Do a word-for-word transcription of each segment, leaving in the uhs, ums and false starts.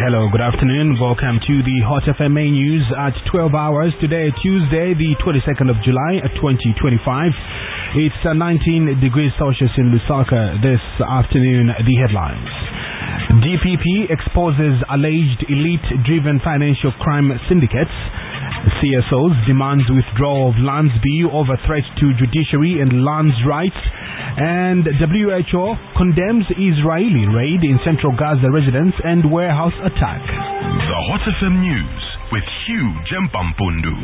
Hello, good afternoon. Welcome to the Hot F M main news at twelve hours today, Tuesday, the twenty-second of July, twenty twenty-five. It's uh, nineteen degrees Celsius in Lusaka this afternoon. The headlines. D P P exposes alleged elite-driven financial crime syndicates. C S Os demands withdrawal of lands bill over threat to judiciary and lands rights. And W H O condemns Israeli raid in central Gaza residence and warehouse attack. The Hot F M News with Hugh Jempampundu.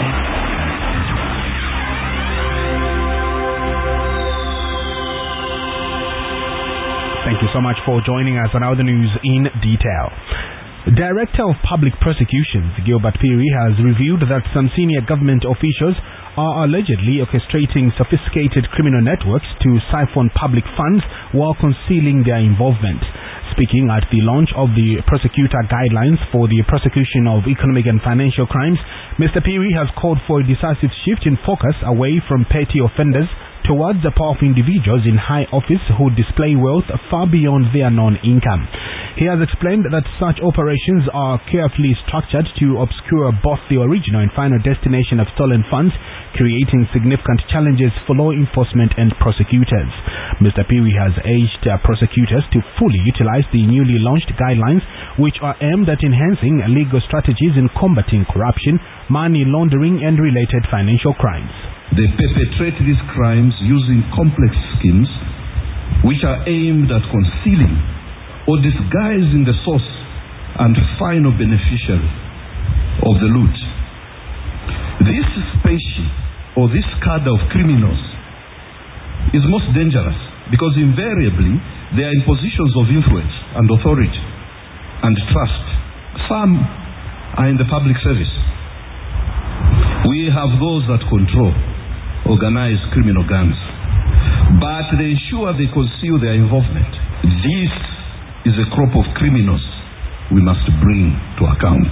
Thank you so much for joining us on Other News in Detail. Director of Public Prosecutions, Gilbert Phiri, has revealed that some senior government officials are allegedly orchestrating sophisticated criminal networks to siphon public funds while concealing their involvement. Speaking at the launch of the prosecutor guidelines for the prosecution of economic and financial crimes, Mister Phiri has called for a decisive shift in focus away from petty offenders towards the powerful individuals in high office who display wealth far beyond their known income. He has explained that such operations are carefully structured to obscure both the original and final destination of stolen funds, creating significant challenges for law enforcement and prosecutors. Mister Phiri has urged uh, prosecutors to fully utilize the newly launched guidelines, which are aimed at enhancing legal strategies in combating corruption, money laundering, and related financial crimes. They perpetrate these crimes using complex schemes which are aimed at concealing or disguising the source and final beneficiary of the loot. This species or this cadre of criminals is most dangerous because invariably they are in positions of influence and authority and trust. Some are in the public service. We have those that control organized criminal gangs, but they ensure they conceal their involvement. This is a crop of criminals we must bring to account.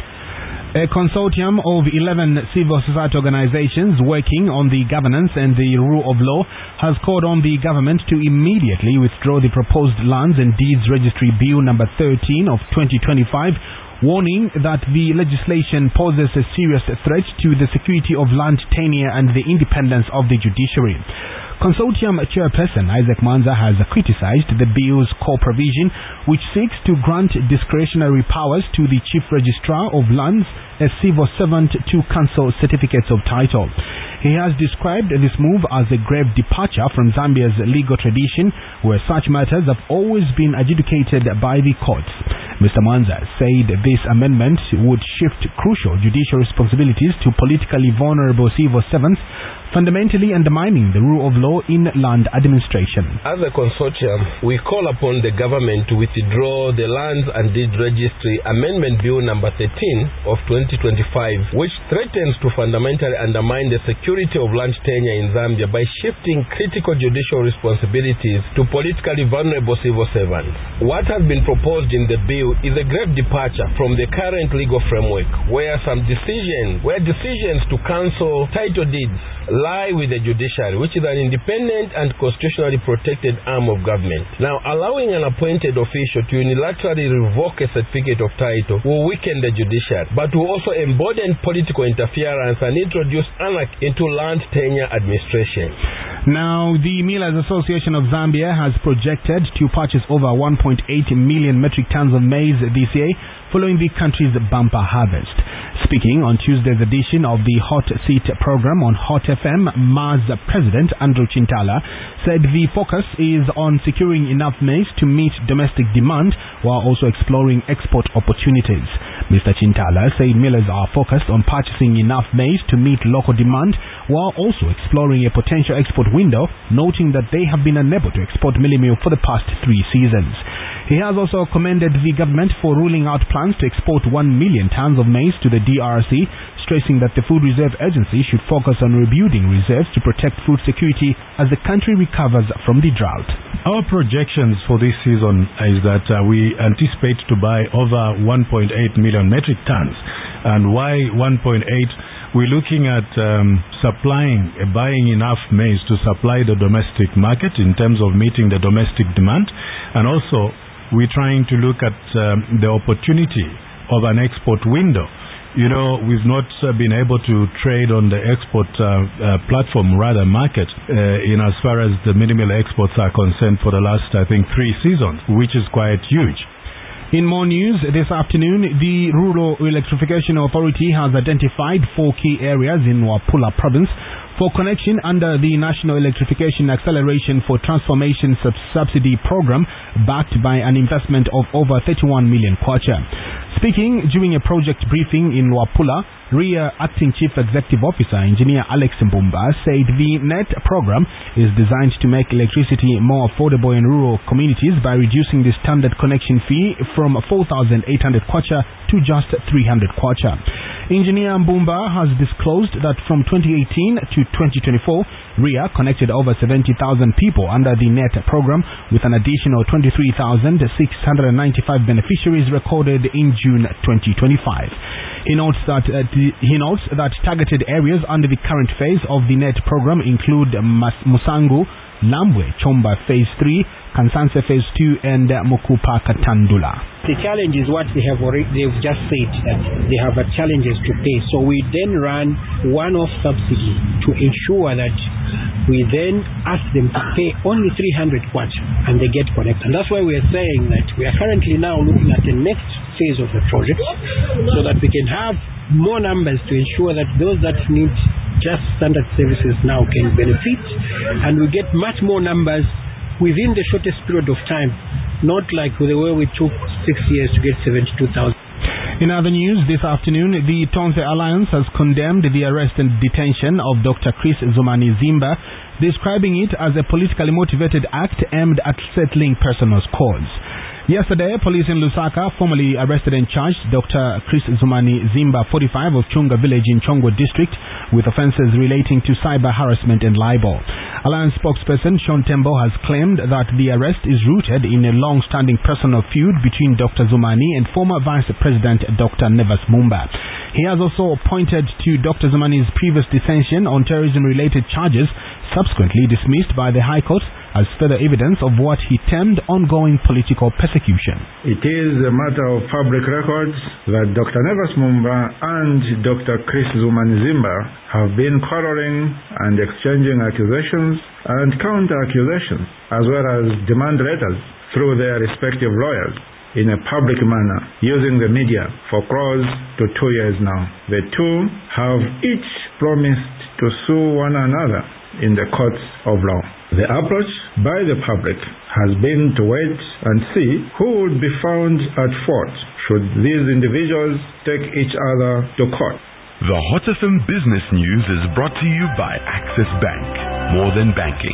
A consortium of eleven civil society organizations working on the governance and the rule of law has called on the government to immediately withdraw the proposed Lands and Deeds Registry Bill number thirteen of twenty twenty-five, warning that the legislation poses a serious threat to the security of land tenure and the independence of the judiciary. Consortium chairperson Isaac Manza has criticized the bill's core provision, which seeks to grant discretionary powers to the Chief Registrar of Lands, a civil servant, to cancel certificates of title. He has described this move as a grave departure from Zambia's legal tradition, where such matters have always been adjudicated by the courts. Mister Manza said this amendment would shift crucial judicial responsibilities to politically vulnerable civil servants, fundamentally undermining the rule of law in land administration. As a consortium, we call upon the government to withdraw the Lands and Deed Registry Amendment Bill number thirteen of twenty twenty-five, which threatens to fundamentally undermine the security of land tenure in Zambia by shifting critical judicial responsibilities to politically vulnerable civil servants. What has been proposed in the bill is a grave departure from the current legal framework, where some decisions, where decisions to cancel title deeds lie with the judiciary, which is an independent and constitutionally protected arm of government. Now, allowing an appointed official to unilaterally revoke a certificate of title will weaken the judiciary, but will also embolden political interference and introduce anarchy into land tenure administration. Now, the Millers Association of Zambia has projected to purchase over one point eight million metric tons of maize this year, following the country's bumper harvest. Speaking on Tuesday's edition of the Hot Seat program on Hot F M, M A Z President Andrew Chintala said the focus is on securing enough maize to meet domestic demand while also exploring export opportunities. Mister Chintala said millers are focused on purchasing enough maize to meet local demand while also exploring a potential export window, noting that they have been unable to export milli meal for the past three seasons. He has also commended the government for ruling out plans to export one million tons of maize to the D R C, stressing that the Food Reserve Agency should focus on rebuilding reserves to protect food security as the country recovers from the drought. Our projections for this season is that uh, we anticipate to buy over one point eight million metric tons. And why one point eight? We're looking at um, supplying, uh, buying enough maize to supply the domestic market in terms of meeting the domestic demand, and also we're trying to look at um, the opportunity of an export window. You know, we've not uh, been able to trade on the export uh, uh, platform, rather market, uh, in as far as the minimal exports are concerned for the last, I think, three seasons, which is quite huge. In more news, this afternoon, the Rural Electrification Authority has identified four key areas in Wapula province for connection under the National Electrification Acceleration for Transformation Sub Subsidy Program, backed by an investment of over thirty-one million kwacha. Speaking during a project briefing in Wapula, R I A Acting Chief Executive Officer Engineer Alex Mbumba said the N E T program is designed to make electricity more affordable in rural communities by reducing the standard connection fee from four thousand eight hundred kwacha to just three hundred kwacha. Engineer Mbumba has disclosed that from twenty eighteen to twenty twenty-four, R I A connected over seventy thousand people under the N E T program, with an additional twenty-three thousand six hundred ninety-five beneficiaries recorded in June twenty twenty-five. He notes that uh, the, he notes that targeted areas under the current phase of the N E T program include Mas Musangu, Lambwe, Chomba Phase three, Kansanse Phase two, and uh, Mukupa Katandula. The challenge is what they have already, they've just said that they have a challenges to pay. So we then run one-off subsidy to ensure that we then ask them to pay only three hundred kwacha and they get connected. And that's why we are saying that we are currently now looking at the next phase of the project so that we can have more numbers to ensure that those that need just standard services now can benefit, and we get much more numbers within the shortest period of time, not like the way we took six years to get seventy-two thousand. In other news, this afternoon, the Tonse Alliance has condemned the arrest and detention of Doctor Chris Zumani Zimba, describing it as a politically motivated act aimed at settling personal scores. Yesterday, police in Lusaka formally arrested and charged Doctor Chris Zumani Zimba, forty-five, of Chunga village in Chongo district, with offences relating to cyber harassment and libel. Alliance spokesperson Sean Tembo has claimed that the arrest is rooted in a long-standing personal feud between Doctor Zumani and former Vice President Doctor Nevas Mumba. He has also pointed to Doctor Zumani's previous detention on terrorism-related charges, subsequently dismissed by the High Court as further evidence of what he termed ongoing political persecution. It is a matter of public records that Doctor Nevas Mumba and Doctor Chris Zumani Zimba have been quarreling and exchanging accusations and counter-accusations, as well as demand letters through their respective lawyers in a public manner, using the media for close to two years now. The two have each promised to sue one another in the courts of law. The approach by the public has been to wait and see who would be found at fault should these individuals take each other to court. The Hot F M Business News is brought to you by Access Bank. More than banking.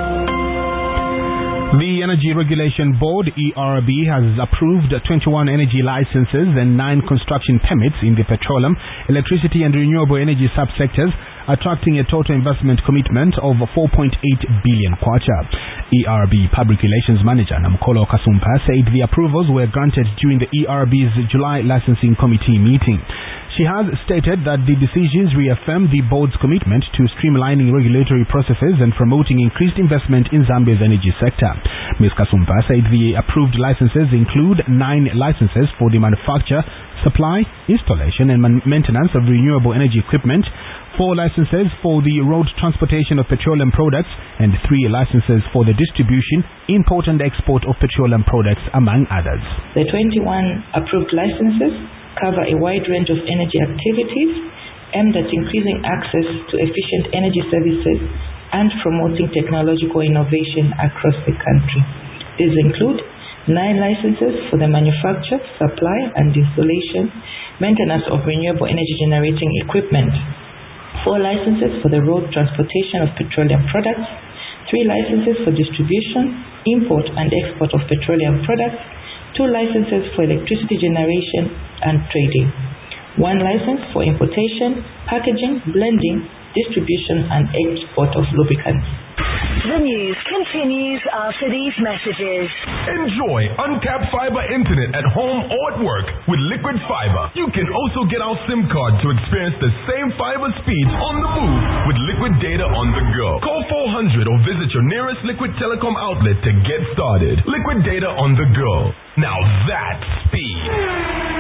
The Energy Regulation Board, E R B, has approved twenty-one energy licenses and nine construction permits in the petroleum, electricity and renewable energy subsectors, attracting a total investment commitment of four point eight billion kwacha. E R B Public Relations Manager Namkolo Kasumpa said the approvals were granted during the E R B's July Licensing Committee meeting. She has stated that the decisions reaffirm the board's commitment to streamlining regulatory processes and promoting increased investment in Zambia's energy sector. Miz Kasumpa said the approved licenses include nine licenses for the manufacture, supply, installation and maintenance of renewable energy equipment, four licenses for the road transportation of petroleum products, and three licenses for the distribution, import and export of petroleum products, among others. The twenty-one approved licenses cover a wide range of energy activities aimed at increasing access to efficient energy services and promoting technological innovation across the country. These include nine licenses for the manufacture, supply and installation, maintenance of renewable energy generating equipment, four licenses for the road transportation of petroleum products, three licenses for distribution, import and export of petroleum products, two licenses for electricity generation and trading, one license for importation, packaging, blending, distribution and export of lubricants. The news continues after these messages. Enjoy uncapped fiber internet at home or at work with Liquid Fiber. You can also get our SIM card to experience the same fiber speeds on the move with Liquid Data on the go. Call four hundred or visit your nearest Liquid Telecom outlet to get started. Liquid Data on the go. Now that's speed.